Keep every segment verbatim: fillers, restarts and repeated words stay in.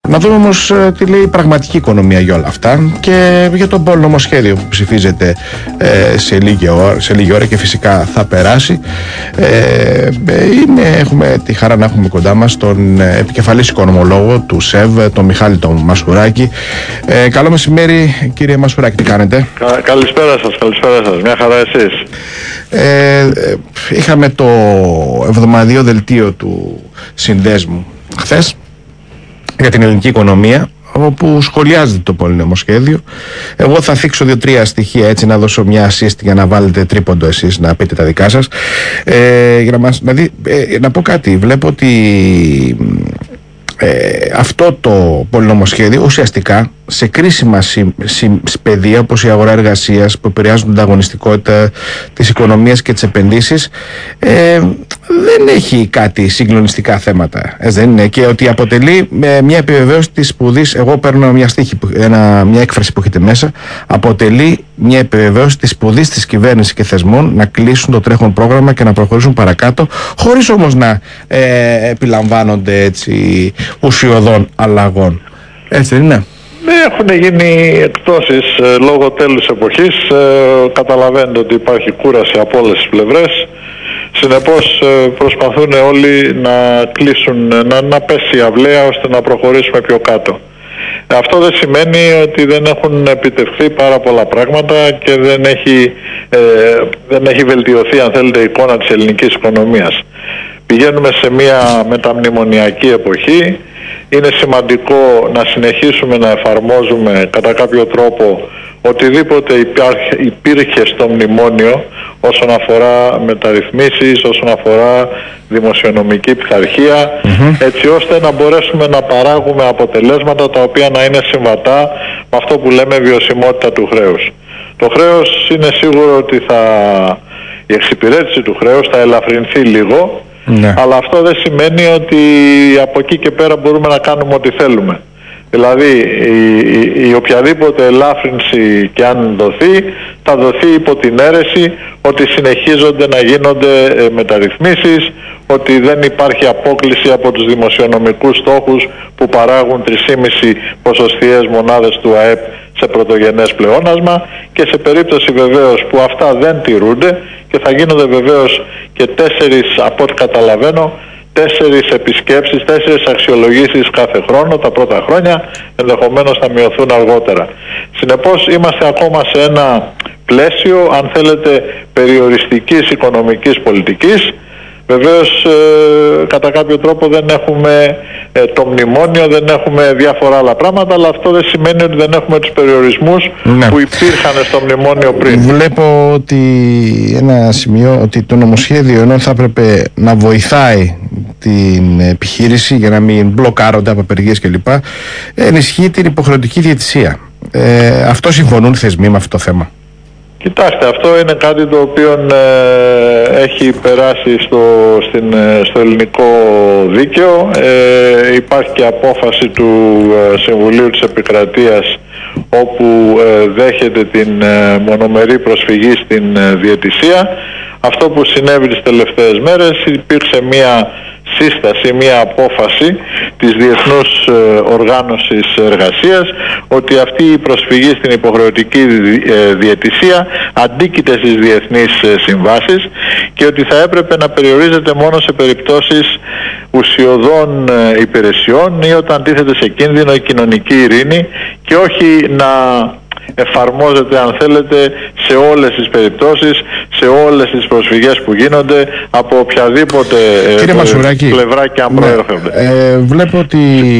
Να δούμε όμως τι λέει η πραγματική οικονομία για όλα αυτά και για το πολυνομοσχέδιο που ψηφίζεται ε, σε, λίγη ώρα, σε λίγη ώρα και φυσικά θα περάσει. Ε, είναι, έχουμε τη χαρά να έχουμε κοντά μας τον επικεφαλής οικονομολόγο του ΣΕΒ, τον Μιχάλη τον Μασουράκη. Ε, καλό μεσημέρι κύριε Μασουράκη, τι κάνετε? Κα, καλησπέρα σας, καλησπέρα σας, μια χαρά εσείς. Ε, είχαμε το εβδομαδιαίο δελτίο του Συνδέσμου χθες για την ελληνική οικονομία, όπου σχολιάζεται το πολυνομοσχέδιο. Εγώ θα θίξω δύο-τρία στοιχεία, έτσι να δώσω μια assist για να βάλετε τρίποντο εσείς, να πείτε τα δικά σας. Ε, για να, μας, να, δει, ε, να πω κάτι, βλέπω ότι ε, αυτό το πολυνομοσχέδιο ουσιαστικά σε κρίσιμα συ, συ, πεδία όπως η αγορά εργασίας που επηρεάζουν την ανταγωνιστικότητα της οικονομίας και τις επενδύσεις, ε, δεν έχει κάτι συγκλονιστικά θέματα, έτσι δεν είναι? Και ότι αποτελεί ε, μια επιβεβαίωση της σπουδής, εγώ παίρνω μια, στίχη, ένα, μια έκφραση που έχετε μέσα, αποτελεί μια επιβεβαίωση της σπουδής της κυβέρνησης και θεσμών να κλείσουν το τρέχον πρόγραμμα και να προχωρήσουν παρακάτω, χωρίς όμως να ε, επιλαμβάνονται έτσι ουσιωδών αλλαγών. Έτσι δεν είναι? Έχουν γίνει εκπτώσεις ε, λόγω τέλους εποχής. Ε, καταλαβαίνετε ότι υπάρχει κούραση από όλες τις πλευρές. Συνεπώς ε, προσπαθούν όλοι να κλείσουν, να, να πέσει η αυλαία ώστε να προχωρήσουμε πιο κάτω. Αυτό δεν σημαίνει ότι δεν έχουν επιτευχθεί πάρα πολλά πράγματα και δεν έχει, ε, δεν έχει βελτιωθεί, αν θέλετε, η εικόνα της ελληνικής οικονομίας. Πηγαίνουμε σε μια μεταμνημονιακή εποχή. Είναι σημαντικό να συνεχίσουμε να εφαρμόζουμε κατά κάποιο τρόπο οτιδήποτε υπήρχε στο μνημόνιο όσον αφορά μεταρρυθμίσεις, όσον αφορά δημοσιονομική πειθαρχία, mm-hmm. έτσι ώστε να μπορέσουμε να παράγουμε αποτελέσματα τα οποία να είναι συμβατά με αυτό που λέμε βιωσιμότητα του χρέους. Το χρέος είναι σίγουρο ότι θα, η εξυπηρέτηση του χρέους θα ελαφρυνθεί λίγο, ναι. Αλλά αυτό δεν σημαίνει ότι από εκεί και πέρα μπορούμε να κάνουμε ό,τι θέλουμε. Δηλαδή η, η, η οποιαδήποτε ελάφρυνση και αν δοθεί, θα δοθεί υπό την αίρεση ότι συνεχίζονται να γίνονται ε, μεταρρυθμίσεις, ότι δεν υπάρχει απόκλιση από τους δημοσιονομικούς στόχους που παράγουν τρεις κόμμα πέντε ποσοστιαίες μονάδες του ΑΕΠ σε πρωτογενές πλεόνασμα, και σε περίπτωση βεβαίως που αυτά δεν τηρούνται, και θα γίνονται βεβαίως και τέσσερις, από ό,τι καταλαβαίνω, τέσσερις επισκέψεις, τέσσερις αξιολογήσεις κάθε χρόνο, τα πρώτα χρόνια, ενδεχομένως θα μειωθούν αργότερα. Συνεπώς είμαστε ακόμα σε ένα πλαίσιο, αν θέλετε, περιοριστικής οικονομικής πολιτικής. Βεβαίως ε, κατά κάποιο τρόπο δεν έχουμε ε, το μνημόνιο, δεν έχουμε διάφορα άλλα πράγματα, αλλά αυτό δεν σημαίνει ότι δεν έχουμε τους περιορισμούς, ναι, που υπήρχαν στο μνημόνιο πριν. Βλέπω ότι ένα σημείο, ότι το νομοσχέδιο, ενώ θα έπρεπε να βοηθάει την επιχείρηση για να μην μπλοκάρονται από απεργίες κλπ, ενισχύει την υποχρεωτική διαιτησία. Ε, αυτό συμφωνούν οι θεσμοί με αυτό το θέμα? Κοιτάξτε, αυτό είναι κάτι το οποίο ε, έχει περάσει στο, στην, στο ελληνικό δίκαιο. Ε, υπάρχει και απόφαση του ε, Συμβουλίου της Επικρατείας, όπου ε, δέχεται την ε, μονομερή προσφυγή στην ε, διαιτησία. Αυτό που συνέβη τις τελευταίες μέρες, υπήρξε μία σύσταση, μία απόφαση της Διεθνούς Οργάνωσης Εργασίας, ότι αυτή η προσφυγή στην υποχρεωτική διαιτησία αντίκειται στις διεθνείς συμβάσεις και ότι θα έπρεπε να περιορίζεται μόνο σε περιπτώσεις ουσιωδών υπηρεσιών ή όταν τίθεται σε κίνδυνο η κοινωνική ειρήνη, και όχι να εφαρμόζεται, αν θέλετε, σε όλες τις περιπτώσεις, σε όλες τις προσφυγές που γίνονται από οποιαδήποτε Κύριε Μασουράκη, πλευρά και αν προέρχονται. Ε, βλέπω ότι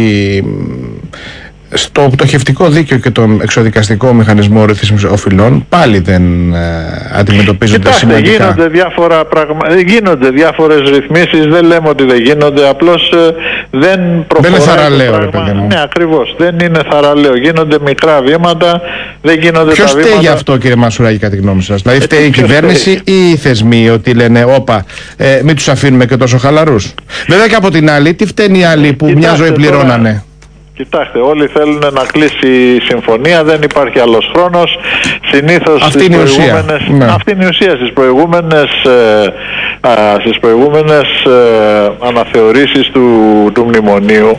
στο πτωχευτικό δίκαιο και τον εξοδικαστικό μηχανισμό ρύθμισης οφειλών πάλι δεν ε, αντιμετωπίζονται. Κοιτάξτε, σημαντικά. Γίνονται, διάφορα πραγμα... γίνονται διάφορες ρυθμίσεις, δεν λέμε ότι δεν γίνονται, απλώς ε, δεν προχωράει. Δεν είναι θαραλέο, ρε παιδί μου. Ναι, ακριβώς, δεν είναι θαραλέο. Γίνονται μικρά βήματα, δεν γίνονται. Ποιος τα βήματα. φταίει γι' αυτό, κύριε Μασουράκη, κατά τη γνώμη σας? Δηλαδή, φταίει η κυβέρνηση φταίει. ή οι θεσμοί, ότι λένε, όπα, ε, μην τους αφήνουμε και τόσο χαλαρούς? Βέβαια, και από την άλλη, τι φταίνει οι άλλοι που Κοιτάξτε, μια ζωή πληρώνανε? Τώρα... Κοιτάξτε, όλοι θέλουν να κλείσει η συμφωνία, δεν υπάρχει άλλος χρόνος. Συνήθως αυτή είναι η ουσία. Ναι. Αυτή είναι η ουσία. Στις προηγούμενες, ε, α, στις προηγούμενες ε, αναθεωρήσεις του, του μνημονίου,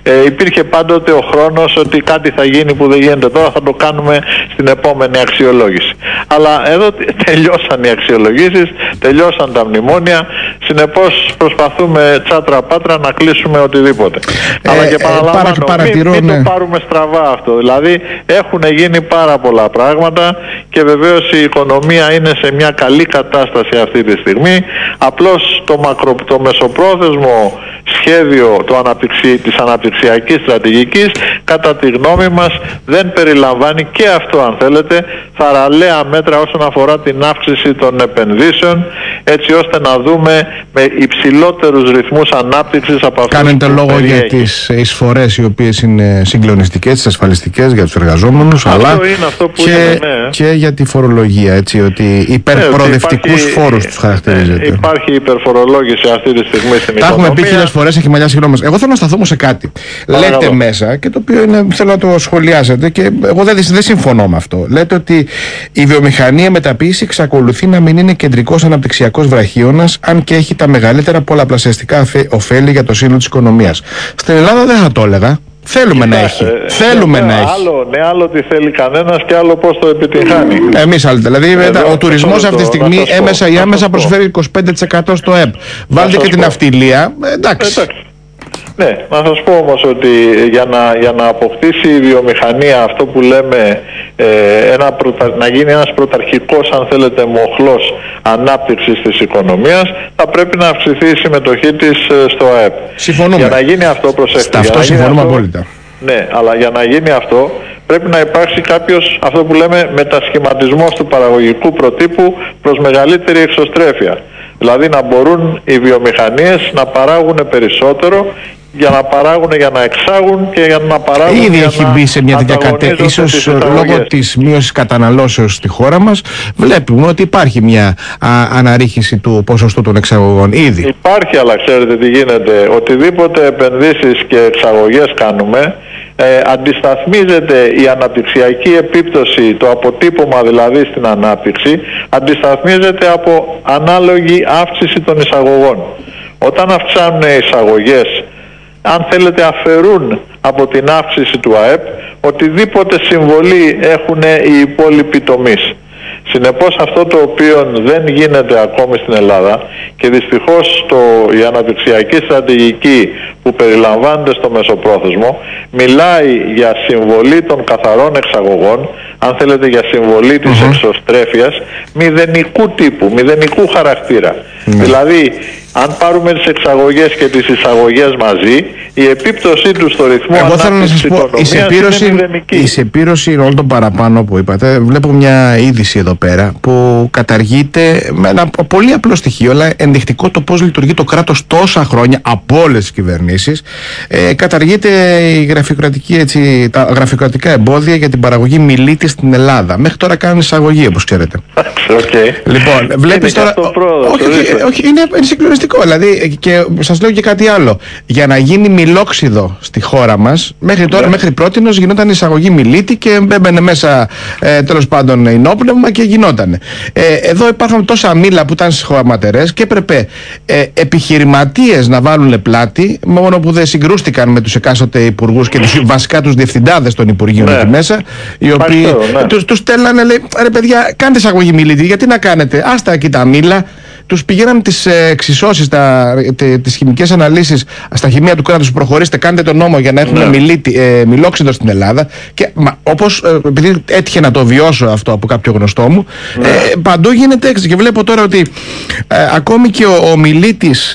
ε, υπήρχε πάντοτε ο χρόνος ότι κάτι θα γίνει που δεν γίνεται τώρα, θα το κάνουμε στην επόμενη αξιολόγηση. Αλλά εδώ τελειώσαν οι αξιολογήσεις, τελειώσαν τα μνημόνια, συνεπώς προσπαθούμε τσάτρα πάτρα να κλείσουμε οτιδήποτε. Ε, Αλλά και παραλαμβάνω, ε, παρατηρώ, μην, μην ναι. το πάρουμε στραβά αυτό. Δηλαδή έχουν γίνει πάρα πολλά πράγματα και βεβαίως η οικονομία είναι σε μια καλή κατάσταση αυτή τη στιγμή. Απλώς το, μακρο, το μεσοπρόθεσμο σχέδιο το αναπτυξι, της αναπτυξιακής στρατηγικής κατά τη γνώμη μας δεν περιλαμβάνει και αυτό, αν θέλετε, θαραλέα μέτρα όσον αφορά την αύξηση των επενδύσεων, έτσι ώστε να δούμε με υψηλότερους ρυθμούς ανάπτυξης από αυτούς. Κάνετε λόγο για τις εισφορές οι οποίες είναι συγκλονιστικές, τις ασφαλιστικές για τους εργαζόμενους, αυτό αλλά είναι αυτό που και, είναι, ναι. και για τη φορολογία, έτσι, ότι υπερπροοδευτικούς ναι, φόρους τους χαρακτηρίζεται. Υπάρχει υπερφορολόγηση αυτή τη στιγμή στην οικονομία. Τα έχουμε πει χίλιες φορές, έχει μαλλιά συγγνώμη. Εγώ θέλω να σταθώ σε κάτι. Παρακαλώ. Λέτε μέσα, και το οποίο είναι, θέλω να το σχολιάσετε, και εγώ δεν, δεν συμφωνώ με αυτό. Λέτε ότι η βιομηχανία μεταποίηση εξακολουθεί να μην είναι κεντρικός αναπτυξιακός βραχίωνας, αν και έχει τα μεγαλύτερα πολλαπλασιαστικά ωφέλη για το σύνολο της οικονομίας. Στην Ελλάδα δεν θα το έλεγα. Θέλουμε να έχει. Ε, Θέλουμε ναι, να έχει. Άλλο, ναι, άλλο τι θέλει κανένας και άλλο πώς το επιτυγχάνει. Εμείς άλλοι. Δηλαδή, ε, ο τουρισμός αυτή τη στιγμή έμεσα ή άμεσα προσφέρει είκοσι πέντε τοις εκατό στο ΕΠ. Βάλτε και την ναυτιλία. Ε, εντάξει. εντάξει. Ναι, να σας πω όμως ότι για να, για να αποκτήσει η βιομηχανία αυτό που λέμε ε, ένα προτα... να γίνει ένας πρωταρχικός, αν θέλετε, μοχλός ανάπτυξης της οικονομίας, θα πρέπει να αυξηθεί η συμμετοχή της ε, στο ΑΕΠ. Συμφωνούμε. Για να γίνει αυτό, προσέξτε. Αυτό συμφωνούμε αυτό, απόλυτα. Ναι, αλλά για να γίνει αυτό πρέπει να υπάρξει κάποιος, αυτό που λέμε, μετασχηματισμός του παραγωγικού προτύπου προς μεγαλύτερη εξωστρέφεια. Δηλαδή να μπορούν οι βιομηχανίες να παράγουν περισσότερο, για να παράγουν, για να εξάγουν και για να παράγουν. Ήδη έχει μπει σε μια τέτοια κατεύθυνση. Ίσως λόγω της μείωσης καταναλώσεως στη χώρα μας, βλέπουμε ότι υπάρχει μια α, αναρρίχηση του ποσοστού των εξαγωγών. Ήδη. Υπάρχει, αλλά ξέρετε τι γίνεται. Οτιδήποτε επενδύσεις και εξαγωγές κάνουμε, ε, αντισταθμίζεται η αναπτυξιακή επίπτωση, το αποτύπωμα δηλαδή στην ανάπτυξη, αντισταθμίζεται από ανάλογη αύξηση των εισαγωγών. Όταν αυξάνουν οι εισαγωγές, αν θέλετε, αφαιρούν από την αύξηση του ΑΕΠ οτιδήποτε συμβολή έχουν οι υπόλοιποι τομείς. Συνεπώς αυτό το οποίο δεν γίνεται ακόμη στην Ελλάδα, και δυστυχώς το, η αναπτυξιακή στρατηγική που περιλαμβάνεται στο μεσοπρόθεσμο μιλάει για συμβολή των καθαρών εξαγωγών, αν θέλετε για συμβολή της mm-hmm. εξωστρέφειας, μηδενικού τύπου, μηδενικού χαρακτήρα. Mm-hmm. Δηλαδή, αν πάρουμε τις εξαγωγές και τις εισαγωγές μαζί, η επίπτωσή του στο ρυθμό ανάπτυξης της οικονομίας είναι μηδενική. Η σεπήρωση όλων των παραπάνω που είπατε, βλέπω μια είδηση εδώ πέρα που καταργείται με ένα πολύ απλό στοιχείο, αλλά ενδεικτικό το πώς λειτουργεί το κράτος τόσα χρόνια από όλες τις κυβερνήσεις. Ε, καταργείται η γραφειοκρατική, έτσι, τα γραφειοκρατικά εμπόδια για την παραγωγή μιλίτη στην Ελλάδα. Μέχρι τώρα κάνουν εισαγωγή, όπως ξέρετε. Okay. Λοιπόν, βλέπεις τώρα. Πρόοδος, όχι, όχι, όχι, είναι συγκλονιστικό. Δηλαδή, και σας λέω και κάτι άλλο. Για να γίνει μιλόξιδο στη χώρα μας, μέχρι τώρα, yeah. μέχρι πρότινος γινόταν εισαγωγή μιλίτη και έμπαινε μέσα ε, τέλος πάντων ενόπνευμα και γινότανε. Ε, εδώ υπάρχουν τόσα μήλα που ήταν στις χωματερές και έπρεπε ε, επιχειρηματίες να βάλουν πλάτη, μόνο που δεν συγκρούστηκαν με τους εκάστοτε υπουργούς και τους βασικά τους διευθυντάδες των υπουργείων yeah. εκεί μέσα, οι οποίοι yeah. τους, τους στέλνανε, λέει, ρε παιδιά, κάντε εισαγωγή μιλίτη, γιατί να κάνετε, άστα εκεί τα μήλα. Τους πηγαίναμε τις ε, εξισώσεις, τα, τε, τις χημικές αναλύσεις στα χημεία του κράτους, προχωρήστε, κάντε τον νόμο για να έχουμε ναι. μιλίτη, ε, μιλόξιδο στην Ελλάδα. Και μα, όπως, ε, επειδή έτυχε να το βιώσω αυτό από κάποιο γνωστό μου, ναι. ε, παντού γίνεται έξι. Και βλέπω τώρα ότι ε, ακόμη και ο, ο μιλίτης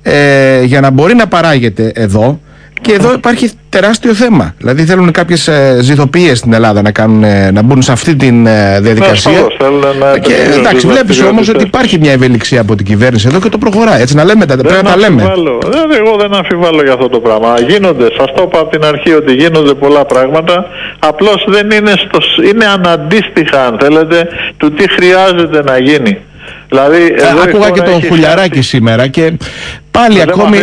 ε, για να μπορεί να παράγεται εδώ, και εδώ υπάρχει τεράστιο θέμα. Δηλαδή θέλουν κάποιες ε, ζυθοποιίες στην Ελλάδα να, κάνουν, ε, να μπουν σε αυτή τη ε, διαδικασία. Να και εντάξει, βλέπεις όμως ότι υπάρχει μια ευελιξία από την κυβέρνηση εδώ και το προχωράει. Έτσι να λέμε, πρέπει να τα λέμε. Δεν, εγώ δεν αμφιβάλλω για αυτό το πράγμα. Γίνονται, σας το είπα από την αρχή ότι γίνονται πολλά πράγματα. Απλώς δεν είναι, στο, είναι αναντίστοιχα, αν θέλετε, του τι χρειάζεται να γίνει. Δηλαδή, εδώ άκουγα και τον Χουλιαράκη χάσει... σήμερα και πάλι δεν ακόμη.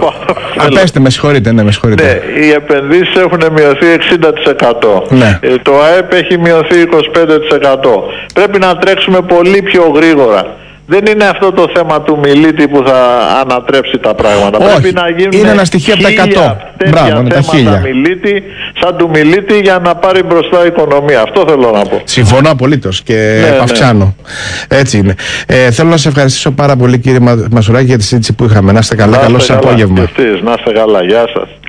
Α, πέστε, με συγχωρείτε, ναι, με συγχωρείτε. Ναι, οι επενδύσεις έχουν μειωθεί εξήντα τοις εκατό. Ναι. Το ΑΕΠ έχει μειωθεί είκοσι πέντε τοις εκατό. Πρέπει να τρέξουμε πολύ πιο γρήγορα. δεν είναι αυτό το θέμα του Μιλίτη που θα ανατρέψει τα πράγματα. Όχι, πρέπει να γίνουν είναι ένα στοιχείο από τα εκατό. Μπράβο, με τα χίλια. Μιλίτη, σαν του Μιλίτη, για να πάρει μπροστά η οικονομία. Αυτό θέλω να πω. Συμφωνώ απολύτως και ναι, αυξάνω. Ναι. Έτσι είναι. Ε, θέλω να σε ευχαριστήσω πάρα πολύ, κύριε Μασουράκη, για τη συζήτηση που είχαμε. Να είστε καλά. Καλό σας απόγευμα. Να είστε καλά. Γεια σας.